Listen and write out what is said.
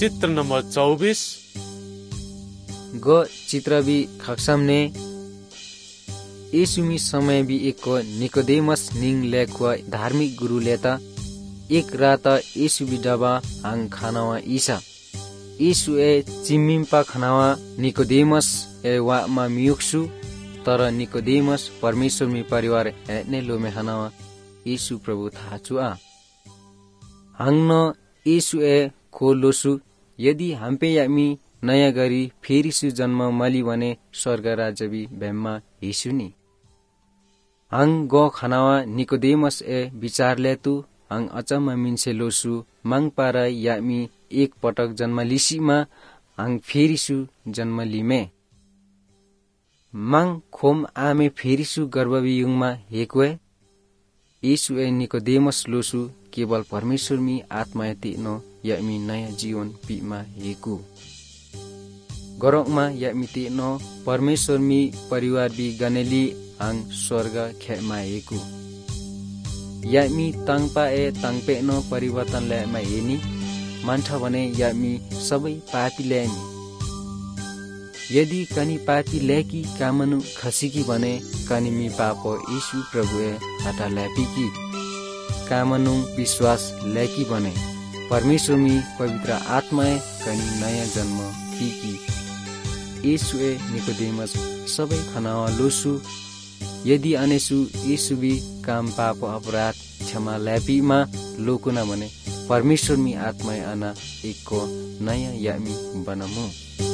चित्र number 24 go चित्र भी खक्सामने यीशुमी समय भी एक निकोदेमस निंग लेखवा धार्मिक गुरु लेता एक रात यीशु भी डबा हांग खानावा ईसा यीशु ए चिम्मिम्पा खानावा निकोदेमस ए वा मा मियुक्सु तर निकोदेमस परमेश्वर मी परिवार ने लोमे खानावा यीशु प्रभु थाचुआ हांग न यीशु ए खोलोसु यदि हमपे यामी नयाँ गरी फेरिसु जन्म मली भने स्वर्ग राज्य भी बेम्मा हिसुनी हांग गो खानावा निकोदेमस ए विचार लेतु हांग अचम्म मिन्से लोसु मांग पारा यामी एक पटक जन्म लिसीमा हांग फेरिसु जन्म लिमे मांग खोम आमे फेरिसु गर्भवियुङमा हेक्वे यीशु ए निकोदेमस लोसु केवल परमेश्वर मी आत्मा तिनो यामी नयाँ जीवन पीमा हेकु गरौमा यामी तिनो परमेश्वर मी परिवार भी गनेली हांग स्वर्ग खेमा हेकु यामी ताङपा ए ताङपे नो परिवर्तन ल्यामा हेनी मान्ठ भने यामी सबै पापी ल्यानी यदि कनी पापी ल्याकी कामनु खसिकी भने कनी मी पापो यीशु प्रभु ए हटा ल्यापीकी कामनु विश्वास ल्याकी भने परमेश्वर मी पवित्र आत्मा ए कनी नयाँ जन्म पीकी यीशु ए निकोदेमस सबै खनावा लोसु यदि अनेसु यीशु भी काम पाप अपराध क्षमा ल्यापीमा लोकुना भने परमेश्वर मी आत्मा ए अना एकको नयाँ यामी बनमु